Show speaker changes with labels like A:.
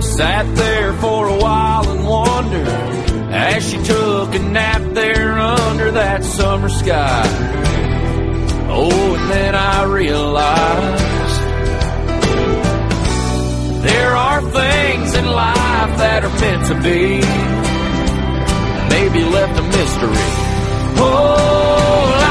A: sat there for a while and wondered as she took a nap there under that summer sky. Oh, and then I realized there are things in life that are meant to be, maybe left a mystery. Oh,